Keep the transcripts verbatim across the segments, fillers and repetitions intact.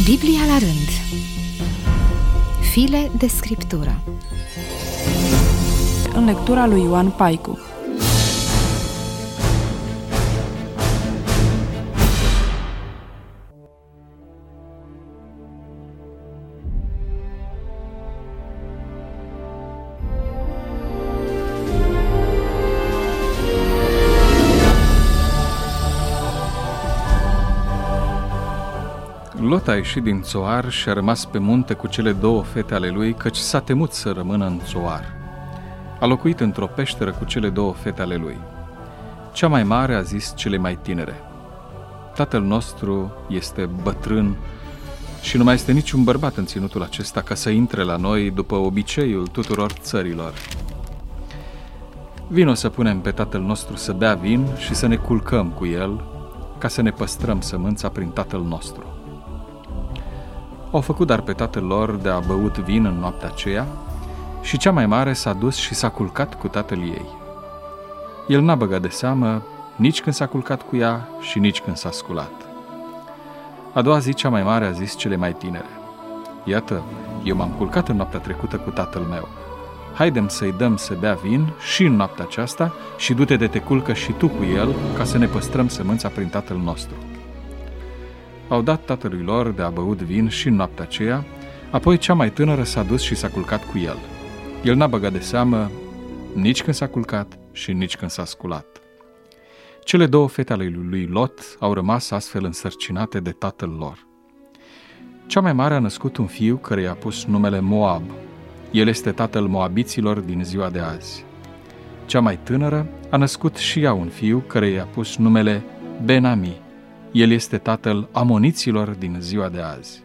Biblia la rând. File de scriptură. În lectura lui Ioan Paicu. Lot a ieșit din țoar și a rămas pe munte cu cele două fete ale lui, căci s-a temut să rămână în țoar. A locuit într-o peșteră cu cele două fete ale lui. Cea mai mare a zis cele mai tinere: Tatăl nostru este bătrân și nu mai este niciun bărbat în ținutul acesta ca să intre la noi după obiceiul tuturor țărilor. Vino să punem pe tatăl nostru să bea vin și să ne culcăm cu el, ca să ne păstrăm sămânța prin tatăl nostru. Au făcut dar pe tatăl lor de a băut vin în noaptea aceea și cea mai mare s-a dus și s-a culcat cu tatăl ei. El n-a băgat de seamă nici când s-a culcat cu ea și nici când s-a sculat. A doua zi cea mai mare a zis cele mai tinere: Iată, eu m-am culcat în noaptea trecută cu tatăl meu. Haidem să-i dăm să bea vin și în noaptea aceasta și du-te de te culcă și tu cu el, ca să ne păstrăm sămânța prin tatăl nostru. Au dat tatălui lor de a băut vin și în noaptea aceea, apoi cea mai tânără s-a dus și s-a culcat cu el. El n-a băgat de seamă nici când s-a culcat și nici când s-a sculat. Cele două fete ale lui Lot au rămas astfel însărcinate de tatăl lor. Cea mai mare a născut un fiu care i-a pus numele Moab. El este tatăl moabiților din ziua de azi. Cea mai tânără a născut și ea un fiu care i-a pus numele Ben-Ami. El este tatăl amoniților din ziua de azi.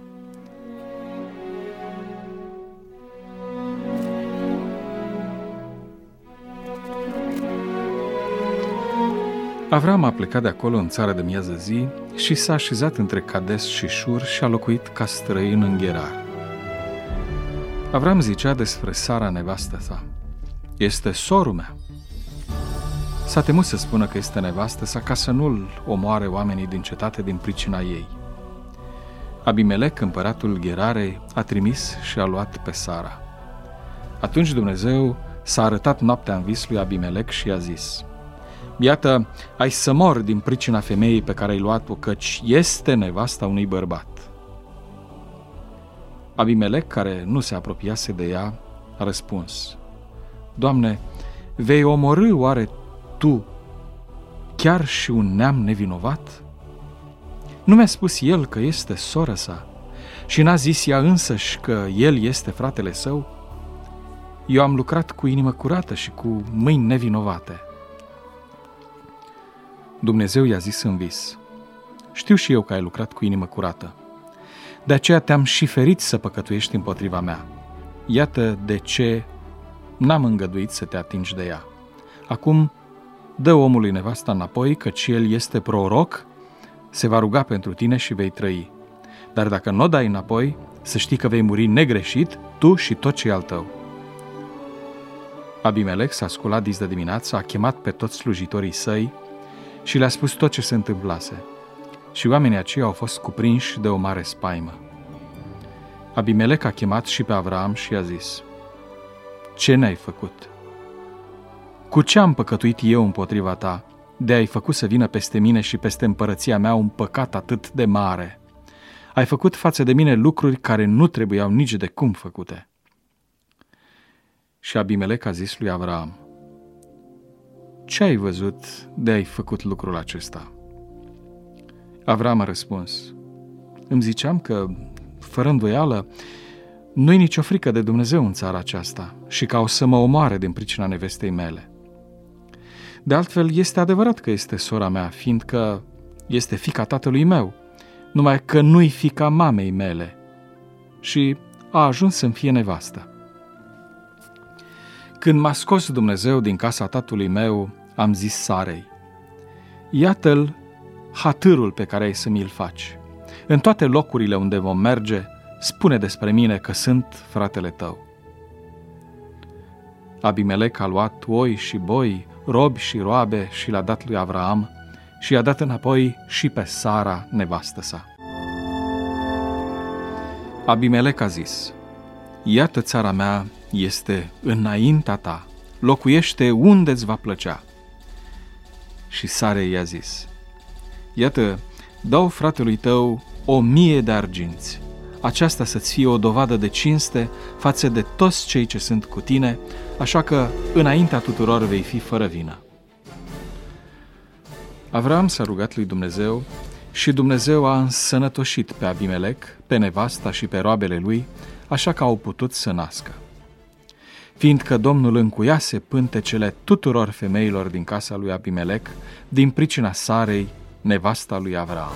Avram a plecat de acolo în țara de miază zi și s-a așezat între Cades și Șur și a locuit ca străin în Gerar. Avram zicea despre Sara, nevastă sa: Este sorul mea. S-a temut să spună că este nevastă sa ca să nu-l omoare oamenii din cetate din pricina ei. Abimelec, împăratul Gerarei, a trimis și a luat pe Sara. Atunci Dumnezeu s-a arătat noaptea în vis lui Abimelec și i-a zis: Iată, ai să mor din pricina femeii pe care ai luat-o, căci este nevasta unui bărbat. Abimelec, care nu se apropiase de ea, a răspuns: Doamne, vei omorî oare tu chiar și un neam nevinovat? Nu mi-a spus el că este soră sa și n-a zis ea însăși că el este fratele său? Eu am lucrat cu inimă curată și cu mâini nevinovate. Dumnezeu i-a zis în vis: Știu și eu că ai lucrat cu inimă curată. De aceea te-am și ferit să păcătuiești împotriva mea. Iată de ce n-am îngăduit să te atingi de ea. Acum dă omului nevasta înapoi, căci el este proroc, se va ruga pentru tine și vei trăi. Dar dacă nu o dai înapoi, să știi că vei muri negreșit, tu și tot ce e al tău. Abimelec s-a sculat dis de dimineață, a chemat pe toți slujitorii săi și le-a spus tot ce se întâmplase. Și oamenii aceia au fost cuprinși de o mare spaimă. Abimelec a chemat și pe Avram și i-a zis: Ce ne-ai făcut? Cu ce am păcătuit eu împotriva ta, de ai făcut să vină peste mine și peste împărăția mea un păcat atât de mare? Ai făcut față de mine lucruri care nu trebuiau nici de cum făcute. Și Abimelec a zis lui Avram: Ce ai văzut de ai făcut lucrul acesta? Avram a răspuns: Îmi ziceam că, fără îndoială, nu-i nicio frică de Dumnezeu în țara aceasta și că o să mă omoare din pricina nevestei mele. De altfel, este adevărat că este sora mea, fiindcă este fiica tatălui meu, numai că nu-i fiica mamei mele și a ajuns să-mi fie nevastă. Când m-a scos Dumnezeu din casa tatălui meu, am zis Sarei: Iată-l hatârul pe care ai să mi-l faci. În toate locurile unde vom merge, spune despre mine că sunt fratele tău. Abimelec a luat oi și boi, robi și roabe și le-a dat lui Avram și i-a dat înapoi și pe Sara, nevastă sa. Abimelec a zis: iată, țara mea este înaintea ta, locuiește unde îți va plăcea. Și Sara i-a zis: iată, dau fratelui tău o mie de arginți, aceasta să-ți fie o dovadă de cinste față de toți cei ce sunt cu tine, așa că înaintea tuturor vei fi fără vină. Avram s-a rugat lui Dumnezeu și Dumnezeu a însănătoșit pe Abimelec, pe nevasta și pe roabele lui, așa că au putut să nască. Fiindcă Domnul încuiase pântecele tuturor femeilor din casa lui Abimelec, din pricina Sarei, nevasta lui Avram.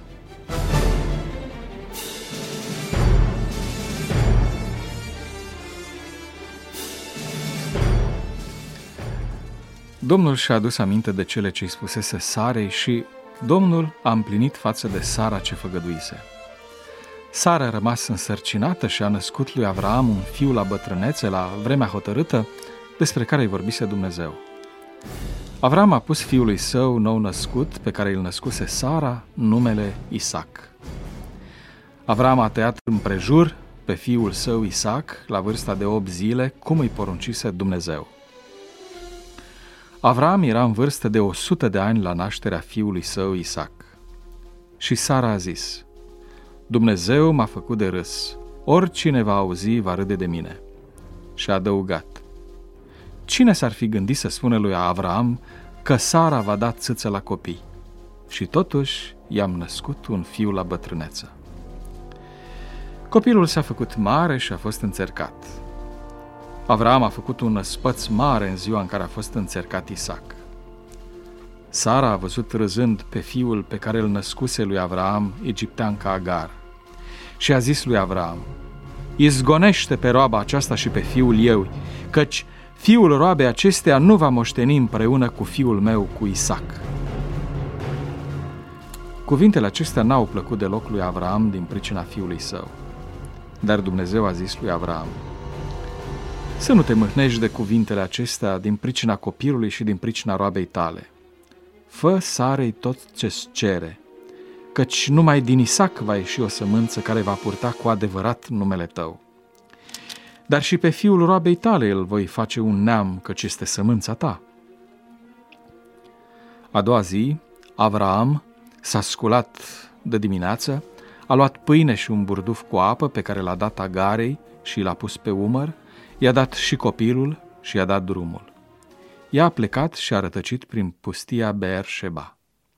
Domnul și-a adus aminte de cele ce îi spusese Sarei și Domnul a împlinit față de Sara ce făgăduise. Sara a rămas însărcinată și a născut lui Avram un fiu la bătrânețe, la vremea hotărâtă, despre care îi vorbise Dumnezeu. Avram a pus fiului său nou născut, pe care îl născuse Sara, numele Isaac. Avram a tăiat împrejur pe fiul său Isaac la vârsta de opt zile, cum îi poruncise Dumnezeu. Avram era în vârstă de o sută de ani la nașterea fiului său Isaac. Și Sara a zis: Dumnezeu m-a făcut de râs, oricine va auzi va râde de mine. Și a adăugat: cine s-ar fi gândit să spună lui Avram că Sara va da țâță la copii? Și totuși i-am născut un fiu la bătrâneță. Copilul s-a făcut mare și a fost înțercat. Avram a făcut un năspăț mare în ziua în care a fost înțercat Isaac. Sara a văzut râzând pe fiul pe care îl născuse lui Avram, egipteanca Agar, și a zis lui Avram: izgonește pe roaba aceasta și pe fiul eu, căci fiul roabei acesteia nu va moșteni împreună cu fiul meu, cu Isaac. Cuvintele acestea n-au plăcut deloc lui Avram din pricina fiului său. Dar Dumnezeu a zis lui Avram: să nu te mâhnești de cuvintele acestea din pricina copilului și din pricina roabei tale. Fă Sarei tot ce-ți cere, căci numai din Isaac va ieși o sămânță care va purta cu adevărat numele tău. Dar și pe fiul roabei tale îl voi face un neam, căci este sămânța ta. A doua zi, Avram s-a sculat de dimineață, a luat pâine și un burduf cu apă pe care l-a dat Agarei și l-a pus pe umăr, i-a dat și copilul și i-a dat drumul. Ea a plecat și a rătăcit prin pustia Beer-Sheba.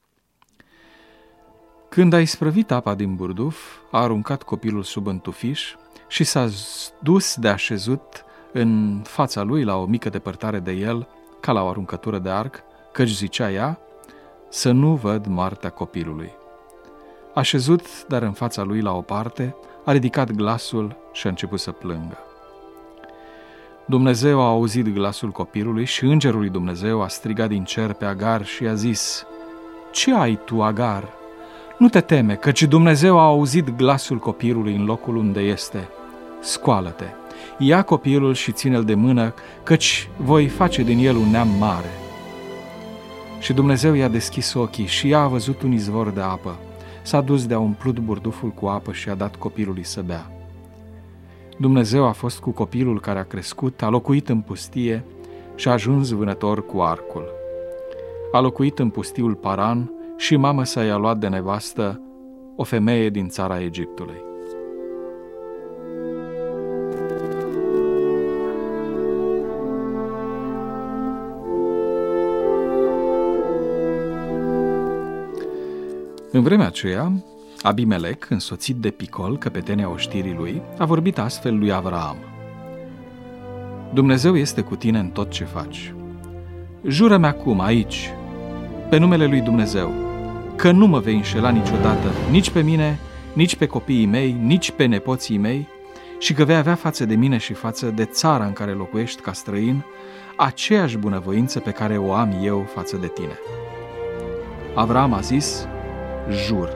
Când a isprăvit apa din burduf, a aruncat copilul sub întufiș și s-a dus de așezut în fața lui la o mică depărtare de el, ca la o aruncătură de arc, căci zicea ea: să nu văd moartea copilului. A șezut, dar în fața lui la o parte, a ridicat glasul și a început să plângă. Dumnezeu a auzit glasul copilului și îngerul lui Dumnezeu a strigat din cer pe Agar și i-a zis: ce ai tu, Agar? Nu te teme, căci Dumnezeu a auzit glasul copilului în locul unde este. Scoală-te, ia copilul și ține-l de mână, căci voi face din el un neam mare. Și Dumnezeu i-a deschis ochii și ea a văzut un izvor de apă. S-a dus de-a umplut burduful cu apă și a dat copilului să bea. Dumnezeu a fost cu copilul care a crescut, a locuit în pustie și a ajuns vânător cu arcul. A locuit în pustiul Paran și mama sa i-a luat de nevastă o femeie din țara Egiptului. În vremea aceea, Abimelec, însoțit de Picol, căpetenia oștirii lui, a vorbit astfel lui Avram: Dumnezeu este cu tine în tot ce faci. Jură-mi acum, aici, pe numele lui Dumnezeu, că nu mă vei înșela niciodată, nici pe mine, nici pe copiii mei, nici pe nepoții mei, și că vei avea față de mine și față de țara în care locuiești ca străin aceeași bunăvoință pe care o am eu față de tine. Avram a zis: jur.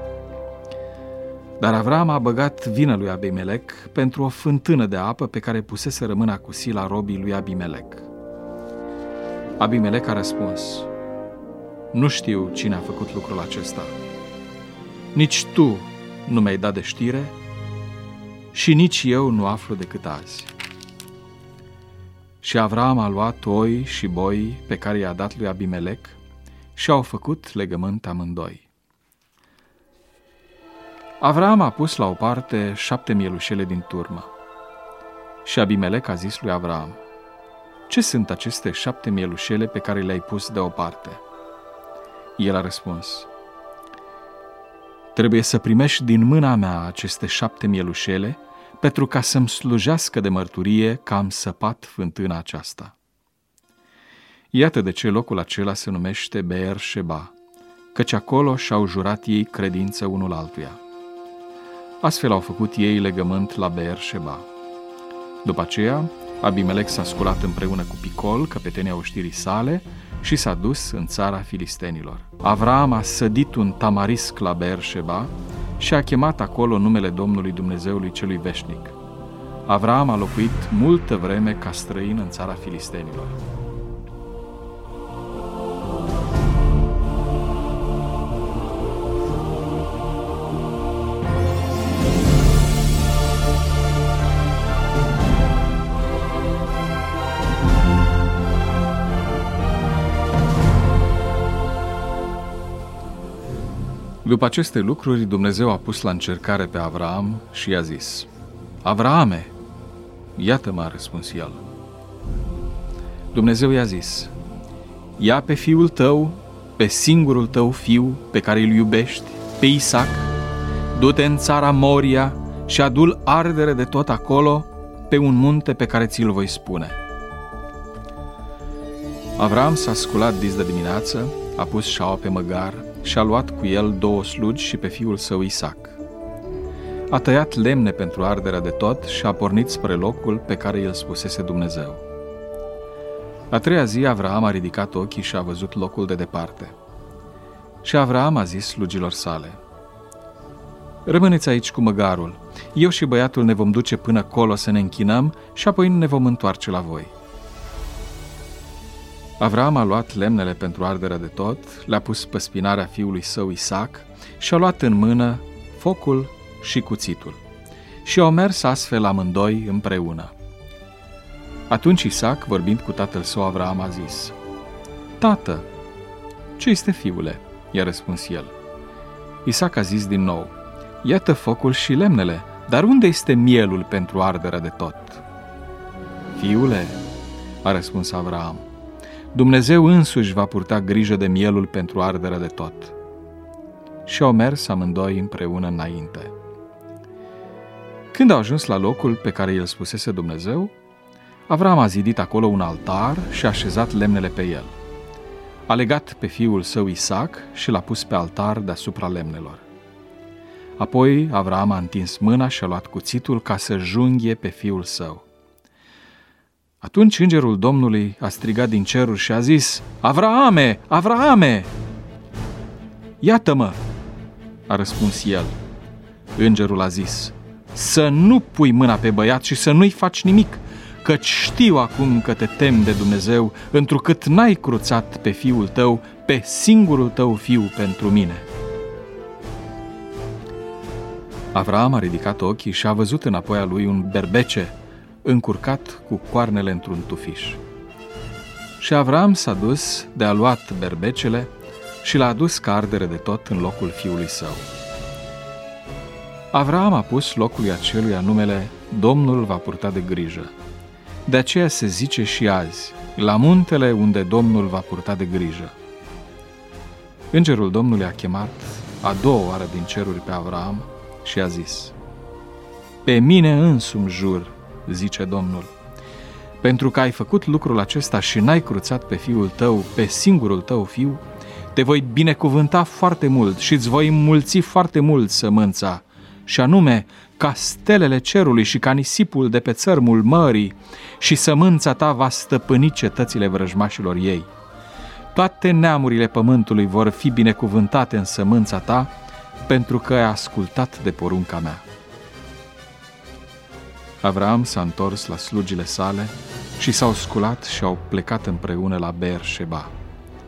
Dar Avram a băgat vină lui Abimelec pentru o fântână de apă pe care pusese mâna cu sila robii lui Abimelec. Abimelec a răspuns: nu știu cine a făcut lucrul acesta. Nici tu nu mi-ai dat de știre, și nici eu nu aflu decât azi. Și Avram a luat oi și boi pe care i-a dat lui Abimelec și au făcut legământ amândoi. Avram a pus la o parte șapte mielușele din turmă. Și Abimelec a zis lui Avram: ce sunt aceste șapte mielușele pe care le-ai pus deoparte? El a răspuns: trebuie să primești din mâna mea aceste șapte mielușele, pentru ca să-mi slujească de mărturie că am săpat fântâna aceasta. Iată de ce locul acela se numește Beer Sheba, căci acolo și-au jurat ei credință unul altuia. Astfel au făcut ei legământ la Beer Sheba. După aceea, Abimelec s-a sculat împreună cu Picol, căpetenia oștirii sale, și s-a dus în țara filistenilor. Avram a sădit un tamarisc la Beer Sheba și a chemat acolo numele Domnului Dumnezeului celui veșnic. Avram a locuit multă vreme ca străin în țara filistenilor. După aceste lucruri, Dumnezeu a pus la încercare pe Avram și i-a zis: Avrame! Iată-mă, a răspuns el. Dumnezeu i-a zis: ia pe fiul tău, pe singurul tău fiu pe care îl iubești, pe Isaac, du-te în țara Moria și adu-l ardere de tot acolo, pe un munte pe care ți-l voi spune. Avram s-a sculat dis de dimineață, a pus șaua pe măgar și a luat cu el două slugi și pe fiul său Isaac. A tăiat lemne pentru arderea de tot și a pornit spre locul pe care îl spusese Dumnezeu. A treia zi, Avram a ridicat ochii și a văzut locul de departe. Și Avram a zis slugilor sale: rămâneți aici cu măgarul, eu și băiatul ne vom duce până acolo să ne închinăm și apoi ne vom întoarce la voi. Avram a luat lemnele pentru arderea de tot, le-a pus pe spinarea fiului său Isaac și a luat în mână focul și cuțitul. Și au mers astfel amândoi împreună. Atunci Isaac, vorbind cu tatăl său Avram, a zis: tată, ce este, fiule? I-a răspuns el. Isaac a zis din nou: iată focul și lemnele, dar unde este mielul pentru arderea de tot? Fiule, a răspuns Avram, Dumnezeu însuși va purta grijă de mielul pentru arderea de tot. Și au mers amândoi împreună înainte. Când au ajuns la locul pe care îl spusese Dumnezeu, Avram a zidit acolo un altar și a așezat lemnele pe el. A legat pe fiul său Isaac și l-a pus pe altar deasupra lemnelor. Apoi Avram a întins mâna și a luat cuțitul ca să junghie pe fiul său. Atunci îngerul Domnului a strigat din ceruri și a zis: Avrahame, Avrahame! Iată-mă, a răspuns el. Îngerul a zis: să nu pui mâna pe băiat și să nu-i faci nimic, căci știu acum că te temi de Dumnezeu, întrucât n-ai cruțat pe fiul tău, pe singurul tău fiu pentru mine. Avram a ridicat ochii și a văzut înapoi a lui un berbece încurcat cu coarnele într-un tufiș. Și Avram s-a dus de a luat berbecele și l-a adus ca ardere de tot în locul fiului său. Avram a pus locului aceluia numele Domnul va purta de grijă. De aceea se zice și azi, la muntele unde Domnul va purta de grijă. Îngerul Domnului a chemat a doua oară din ceruri pe Avram și a zis: pe mine însumi jur, zice Domnul, pentru că ai făcut lucrul acesta și n-ai cruțat pe fiul tău, pe singurul tău fiu, te voi binecuvânta foarte mult și îți voi înmulți foarte mult sămânța, și anume ca stelele cerului și ca nisipul de pe țărmul mării, și sămânța ta va stăpâni cetățile vrăjmașilor ei. Toate neamurile pământului vor fi binecuvântate în sămânța ta, pentru că ai ascultat de porunca mea. Avram s-a întors la slugile sale și s-au sculat și au plecat împreună la Beer Sheba.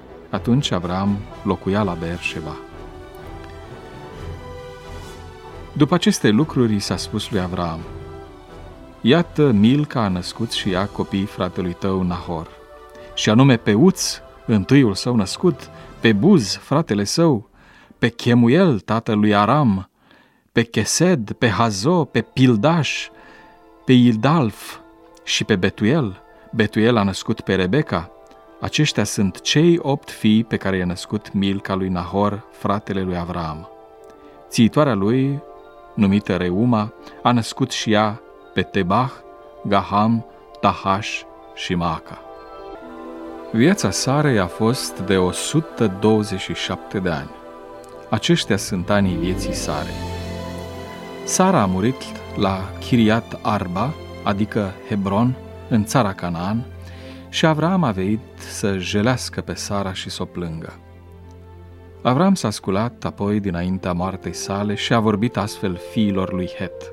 Atunci Avram locuia la Beer Sheba. După aceste lucruri i s-a spus lui Avram: iată, Milca a născut și ea copiii fratelui tău Nahor, și anume pe Uț, întâiul său născut, pe Buz, fratele său, pe Chemuel, tatăl lui Aram, pe Chesed, pe Hazo, pe Pildaș, pe Ildalf și pe Betuel. Betuel a născut pe Rebecca. Aceștia sunt cei opt fii pe care i-a născut Milca lui Nahor, fratele lui Avram. Țiitoarea lui, numită Reuma, a născut și ea pe Tebah, Gaham, Tahaș și Maaca. Viața Sarei a fost de o sută douăzeci și șapte de ani. Aceștia sunt anii vieții Sarei. Sara a murit la Chiriat Arba, adică Hebron, în țara Canaan, și Avram a venit să jelească pe Sara și să o plângă. Avram s-a sculat apoi dinaintea moartei sale și a vorbit astfel fiilor lui Het: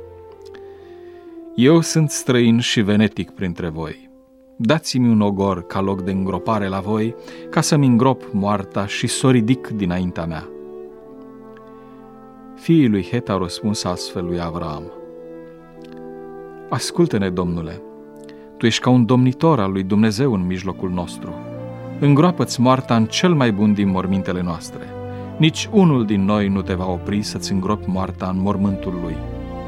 eu sunt străin și venetic printre voi. Dați-mi un ogor ca loc de îngropare la voi, ca să-mi îngrop moarta și s-o ridic dinaintea mea. Fiii lui Het au răspuns astfel lui Avram: ascultă-ne, Domnule, tu ești ca un domnitor al lui Dumnezeu în mijlocul nostru. Îngroapă-ți moarta în cel mai bun din mormintele noastre. Nici unul din noi nu te va opri să-ți îngropi moarta în mormântul lui.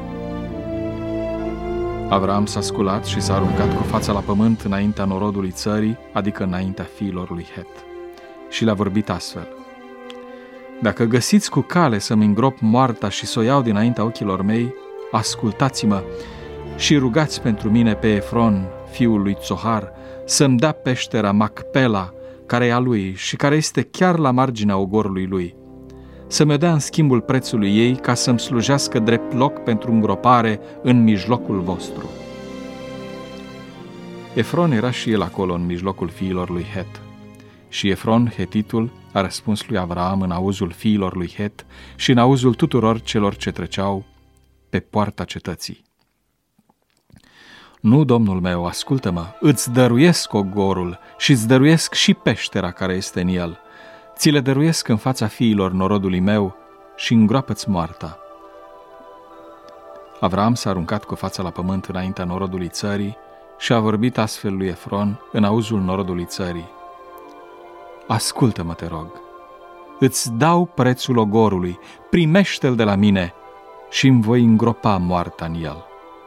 Avram s-a sculat și s-a aruncat cu fața la pământ înaintea norodului țării, adică înaintea fiilor lui Het, și le-a vorbit astfel: dacă găsiți cu cale să-mi îngrop moarta și să o iau dinaintea ochilor mei, ascultați-mă și rugați pentru mine pe Efron, fiul lui Tsohar, să-mi dea peștera Macpela, care e a lui și care este chiar la marginea ogorului lui, să-mi dea în schimbul prețului ei, ca să-mi slujească drept loc pentru îngropare în mijlocul vostru. Efron era și el acolo în mijlocul fiilor lui Het. Și Efron, hetitul, a răspuns lui Avram în auzul fiilor lui Het și în auzul tuturor celor ce treceau pe poarta cetății: nu, domnul meu, ascultă-mă, îți dăruiesc ogorul și îți dăruiesc și peștera care este în el. Ți le dăruiesc în fața fiilor norodului meu și îngroapă-ți moarta. Avram s-a aruncat cu fața la pământ înaintea norodului țării și a vorbit astfel lui Efron în auzul norodului țării: ascultă-mă, te rog, îți dau prețul ogorului, primește-l de la mine și îmi voi îngropa moarta în el.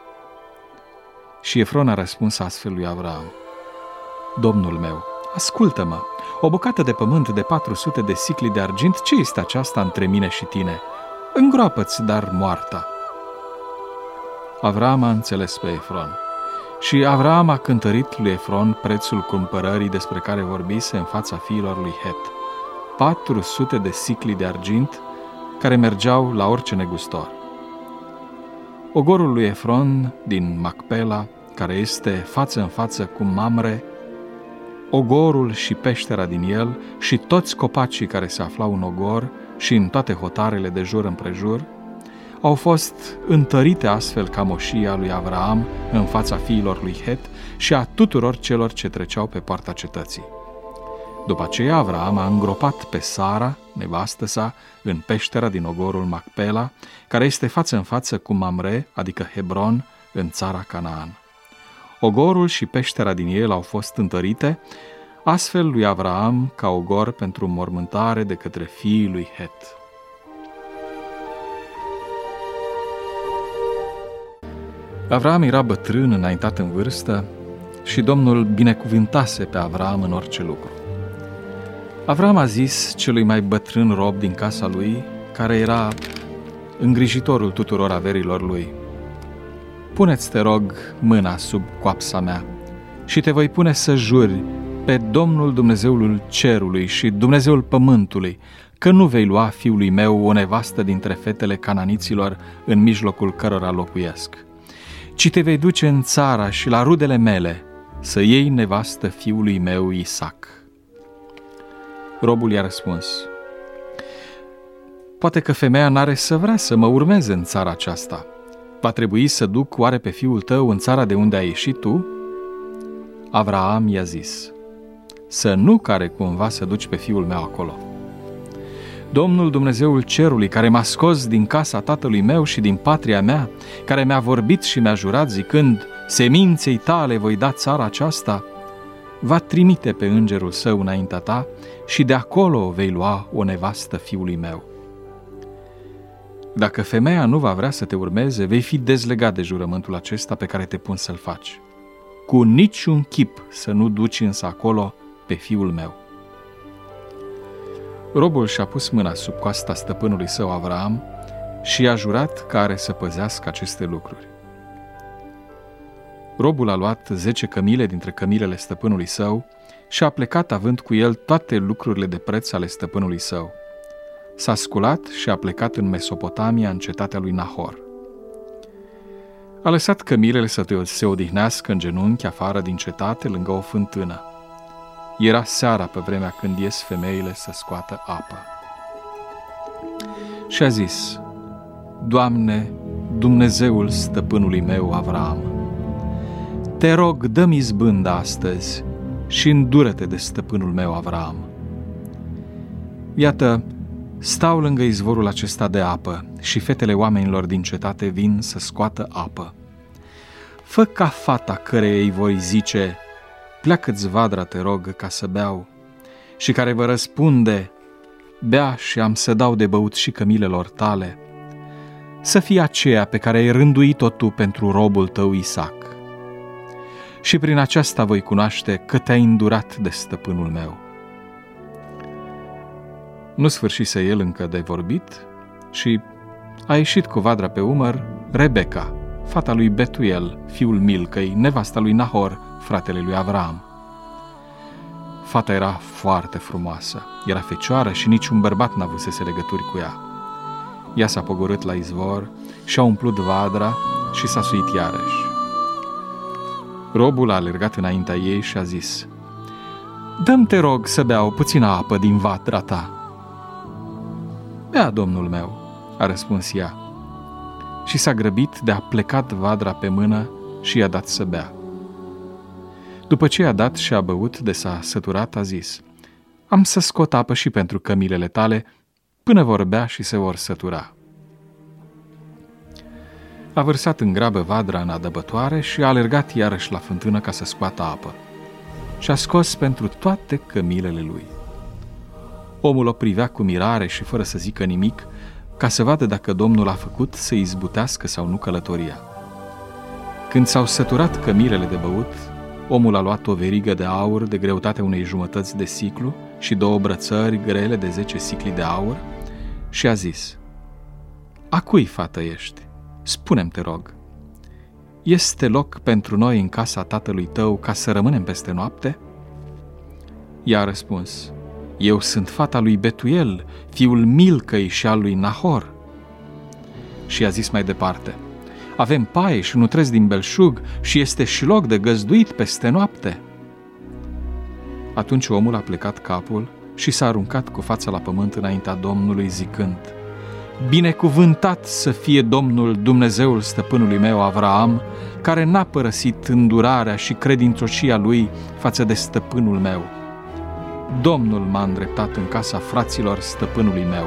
Și Efron a răspuns astfel lui Avram: domnul meu, ascultă-mă, o bucată de pământ de patru sute de sicli de argint, ce este aceasta între mine și tine? Îngroapă-ți dar moarta. Avram a înțeles pe Efron și Avram a cântărit lui Efron prețul cumpărării despre care vorbise în fața fiilor lui Het: patru sute de sicli de argint care mergeau la orice negustor. Ogorul lui Efron din Macpela, care este față în față cu Mamre, ogorul și peștera din el și toți copacii care se aflau în ogor și în toate hotarele de jur împrejur, au fost întărite astfel ca moșia lui Avram în fața fiilor lui Het și a tuturor celor ce treceau pe poarta cetății. După aceea Avram a îngropat pe Sara, nevastă sa, în peștera din ogorul Macpela, care este față în față cu Mamre, adică Hebron, în țara Canaan. Ogorul și peștera din el au fost întărite, astfel lui Avram ca ogor pentru mormântare de către fiii lui Het. Avram era bătrân, înaintat în vârstă, și Domnul binecuvântase pe Avram în orice lucru. Avram a zis celui mai bătrân rob din casa lui, care era îngrijitorul tuturor averilor lui: pune-ți, te rog, mâna sub coapsa mea și te voi pune să juri pe Domnul Dumnezeul cerului și Dumnezeul pământului că nu vei lua fiului meu o nevastă dintre fetele cananiților în mijlocul cărora locuiesc, ci te vei duce în țara și la rudele mele să iei nevastă fiului meu Isaac. Robul i-a răspuns: poate că femeia n-are să vrea să mă urmeze în țara aceasta. Va trebui să duc oare pe fiul tău în țara de unde ai ieșit tu? Avraam i-a zis: să nu care cumva să duci pe fiul meu acolo. Domnul Dumnezeul cerului, care m-a scos din casa tatălui meu și din patria mea, care mi-a vorbit și mi-a jurat zicând, seminței tale voi da țara aceasta, va trimite pe îngerul său înaintea ta și de acolo vei lua o nevastă fiului meu. Dacă femeia nu va vrea să te urmeze, vei fi dezlegat de jurământul acesta pe care te pun să-l faci. Cu niciun chip să nu duci însă acolo pe fiul meu. Robul și-a pus mâna sub coasta stăpânului său Avraam și i-a jurat că are să păzească aceste lucruri. Robul a luat zece cămile dintre cămilele stăpânului său și a plecat având cu el toate lucrurile de preț ale stăpânului său. S-a sculat și a plecat în Mesopotamia, în cetatea lui Nahor. A lăsat cămilele să se odihnească în genunchi afară din cetate, lângă o fântână. Era seara pe vremea când ies femeile să scoată apă. Și a zis, Doamne, Dumnezeul stăpânului meu Avraam, te rog, dă-mi izbânda astăzi și îndură-te de stăpânul meu Avraam. Iată, stau lângă izvorul acesta de apă și fetele oamenilor din cetate vin să scoată apă. Fă ca fata căreia îi voi zice, pleacă-ți vadra, te rog, ca să beau, și care vă răspunde, bea și am să dau de băut și cămilelor tale, să fie aceea pe care ai rânduit-o tu pentru robul tău Isaac. Și prin aceasta voi cunoaște că te-ai îndurat de stăpânul meu. Nu sfârșise el încă de vorbit și a ieșit cu vadra pe umăr Rebecca, fata lui Betuel, fiul Milcăi, nevasta lui Nahor, fratele lui Avraam. Fata era foarte frumoasă, era fecioară și niciun bărbat n-avusese legături cu ea. Ea s-a pogorât la izvor și-a umplut vadra și s-a suit iarăși. Robul a alergat înaintea ei și a zis, dă-mi, te rog, să beau puțină apă din vadra ta. Bea, domnul meu, a răspuns ea. Și s-a grăbit de a plecat vadra pe mână și i-a dat să bea. După ce i-a dat și a băut de s-a săturat, a zis, am să scot apă și pentru cămilele tale, până vor bea și se vor sătura. A vărsat în grabă vadra în adăbătoare și a alergat iarăși la fântână ca să scoată apă. Și a scos pentru toate cămilele lui. Omul o privea cu mirare și fără să zică nimic, ca să vadă dacă Domnul a făcut să izbutească sau nu călătoria. Când s-au săturat cămilele de băut, omul a luat o verigă de aur de greutatea unei jumătăți de siclu și două brățări grele de zece sicli de aur și a zis, a cui fată ești? Spune-mi, te rog, este loc pentru noi în casa tatălui tău ca să rămânem peste noapte? Ea a răspuns, eu sunt fata lui Betuel, fiul Milcăi și al lui Nahor. Și a zis mai departe, avem paie și nutresc din belșug și este și loc de găzduit peste noapte. Atunci omul a plecat capul și s-a aruncat cu fața la pământ înaintea Domnului zicând, binecuvântat să fie Domnul Dumnezeul stăpânului meu Avraam, care n-a părăsit îndurarea și credincioșia lui față de stăpânul meu. Domnul m-a îndreptat în casa fraților stăpânului meu.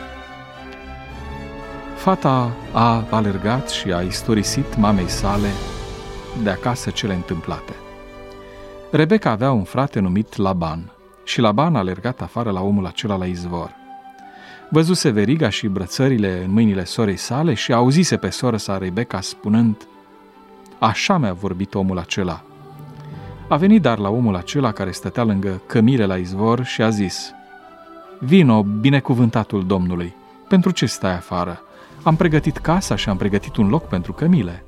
Fata a alergat și a istorisit mamei sale de acasă cele întâmplate. Rebecca avea un frate numit Laban și Laban a alergat afară la omul acela la izvor. Văzuse veriga și brățările în mâinile sorei sale și auzise pe soră sa Rebecca spunând, așa mi-a vorbit omul acela. A venit dar la omul acela care stătea lângă cămile la izvor și a zis, vino, binecuvântatul Domnului, pentru ce stai afară? Am pregătit casa și am pregătit un loc pentru cămile.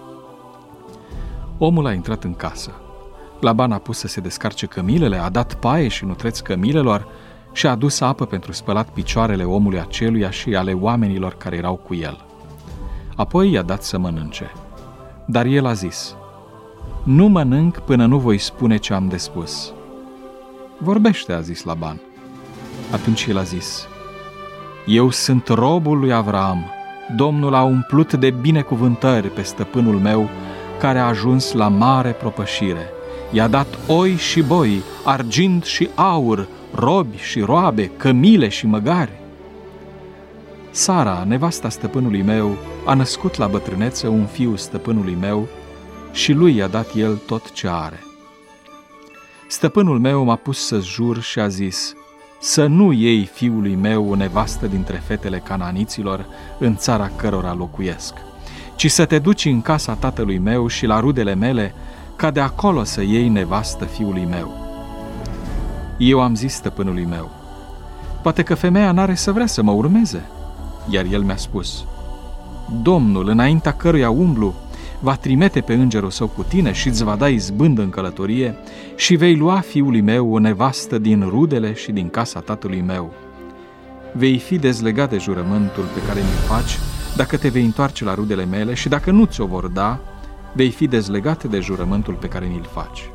Omul a intrat în casă. Laban a pus să se descarce cămilele, a dat paie și nutreți cămilelor și a adus apă pentru spălat picioarele omului aceluia și ale oamenilor care erau cu el. Apoi i-a dat să mănânce. Dar el a zis, nu mănânc până nu voi spune ce am de spus. Vorbește, a zis Laban. Atunci el a zis, eu sunt robul lui Avraam. Domnul a umplut de binecuvântări pe stăpânul meu, care a ajuns la mare propășire. I-a dat oi și boi, argint și aur, robi și roabe, cămile și măgari. Sara, nevasta stăpânului meu, a născut la bătrânețe un fiu stăpânului meu și lui i-a dat el tot ce are. Stăpânul meu m-a pus să jur și a zis: să nu iei fiului meu o nevastă dintre fetele cananiților în țara cărora locuiesc, ci să te duci în casa tatălui meu și la rudele mele, ca de acolo să iei nevastă fiului meu. Eu am zis stăpânului meu: poate că femeia n-are să vrea să mă urmeze. Iar el mi-a spus: Domnul, înaintea căruia umblu, va trimite pe îngerul său cu tine și îți va da izbândă în călătorie și vei lua fiului meu o nevastă din rudele și din casa tatălui meu. Vei fi dezlegat de jurământul pe care mi-l faci dacă te vei întoarce la rudele mele și dacă nu ți-o vor da, vei fi dezlegat de jurământul pe care mi-l faci.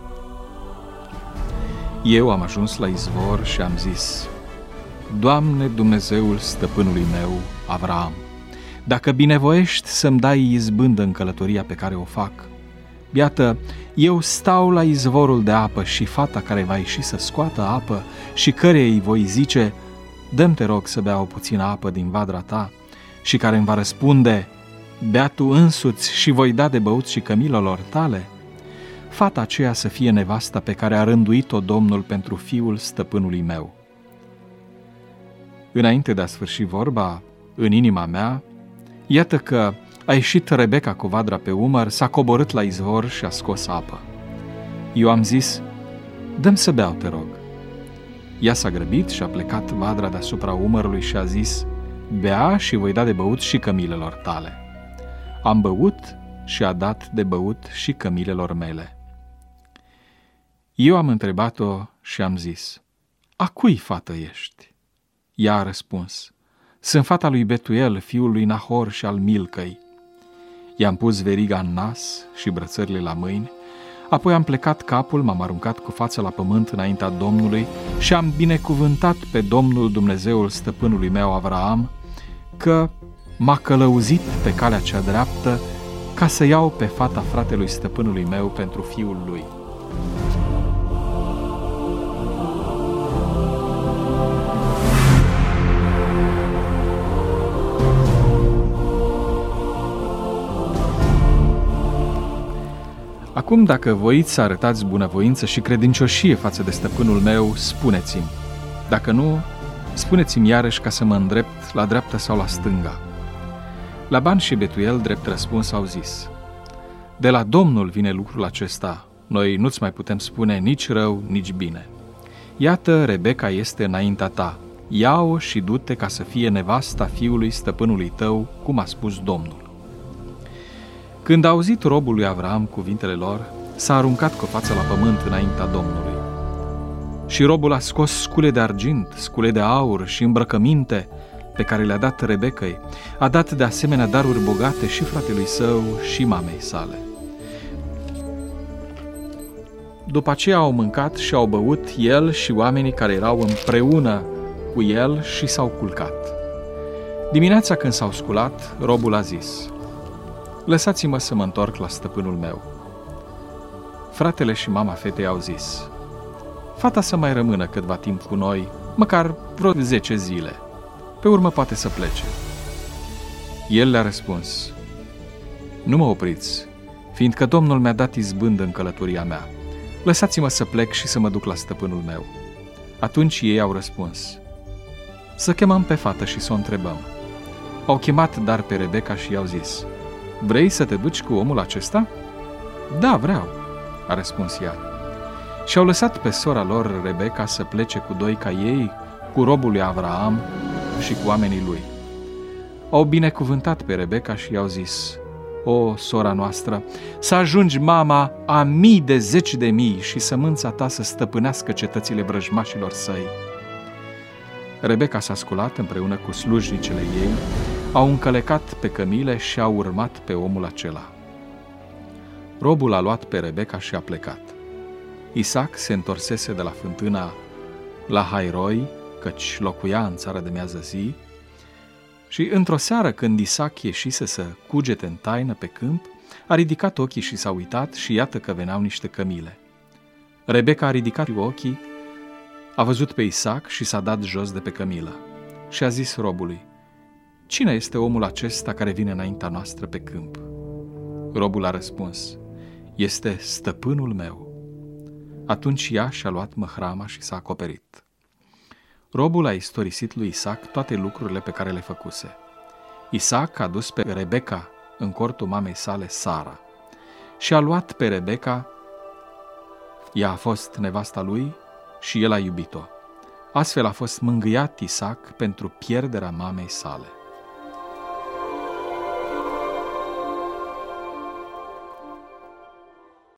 Eu am ajuns la izvor și am zis: Doamne, Dumnezeul stăpânului meu, Avraam, dacă binevoiești să-mi dai izbândă în călătoria pe care o fac, iată, eu stau la izvorul de apă și fata care va ieși să scoată apă și căreia îi voi zice: dă-mi, te rog, să bea o puțină apă din vadra ta, și care îmi va răspunde: bea tu însuți și voi da de băut și cămilelor tale, fata aceea să fie nevasta pe care a rânduit-o Domnul pentru fiul stăpânului meu. Înainte de a sfârși vorba, în inima mea, iată că a ieșit Rebeca cu vadra pe umăr, s-a coborât la izvor și a scos apă. Eu am zis: dă-mi să beau, te rog. Ea s-a grăbit și a plecat vadra deasupra umărului și a zis: bea și voi da de băut și cămilelor tale. Am băut și a dat de băut și cămilelor mele. Eu am întrebat-o și am zis: a cui fată ești? Ea a răspuns: sunt fata lui Betuel, fiul lui Nahor și al Milcăi. I-am pus veriga în nas și brățările la mâini, apoi am plecat capul, m-am aruncat cu fața la pământ înaintea Domnului și am binecuvântat pe Domnul Dumnezeul stăpânului meu Avraam, că m-a călăuzit pe calea cea dreaptă ca să iau pe fata fratelui stăpânului meu pentru fiul lui. Acum, dacă voiți să arătați bunăvoință și credincioșie față de stăpânul meu, spuneți-mi. Dacă nu, spuneți-mi iarăși ca să mă îndrept la dreapta sau la stânga. Laban și Betuel, drept răspuns, au zis: de la Domnul vine lucrul acesta, noi nu-ți mai putem spune nici rău, nici bine. Iată, Rebeca este înaintea ta, ia-o și du-te ca să fie nevasta fiului stăpânului tău, cum a spus Domnul. Când a auzit robul lui Avraam cuvintele lor, s-a aruncat cu fața la pământ înaintea Domnului. Și robul a scos scule de argint, scule de aur și îmbrăcăminte pe care le-a dat Rebecăi, a dat de asemenea daruri bogate și fratelui său și mamei sale. După aceea au mâncat și au băut el și oamenii care erau împreună cu el și s-au culcat. Dimineața când s-au sculat, robul a zis: lăsați-mă să mă întorc la stăpânul meu. Fratele și mama fetei au zis: fata să mai rămână câtva timp cu noi, măcar vreo zece zile. Pe urmă poate să plece. El le-a răspuns: nu mă opriți, fiindcă Domnul mi-a dat izbândă în călătoria mea. Lăsați-mă să plec și să mă duc la stăpânul meu. Atunci ei au răspuns: să chemăm pe fată și să o întrebăm. Au chemat dar pe Rebeca și i-au zis: vrei să te duci cu omul acesta? Da, vreau, a răspuns ea. Și au lăsat pe sora lor Rebeca să plece cu doi ca ei, cu robul lui Avraam și cu oamenii lui. Au binecuvântat pe Rebeca și i-au zis: o, sora noastră, să ajungi mama a mii de zeci de mii și sămânța ta să stăpânească cetățile vrăjmașilor săi. Rebeca s-a sculat împreună cu slujnicele ei, au încălecat pe cămile și au urmat pe omul acela. Robul a luat pe Rebeca și a plecat. Isaac se întorsese de la fântâna la Hairoi, căci locuia în țara de miază zi, și într-o seară când Isaac ieșise să cugete în taină pe câmp, a ridicat ochii și s-a uitat și iată că veneau niște cămile. Rebeca a ridicat ochii, a văzut pe Isaac și s-a dat jos de pe cămilă și a zis robului: cine este omul acesta care vine înaintea noastră pe câmp? Robul a răspuns: este stăpânul meu. Atunci ea și-a luat măhrama și s-a acoperit. Robul a istorisit lui Isaac toate lucrurile pe care le făcuse. Isaac a dus pe Rebecca în cortul mamei sale, Sara, și a luat pe Rebecca. Ea a fost nevasta lui și el a iubit-o. Astfel a fost mângâiat Isaac pentru pierderea mamei sale.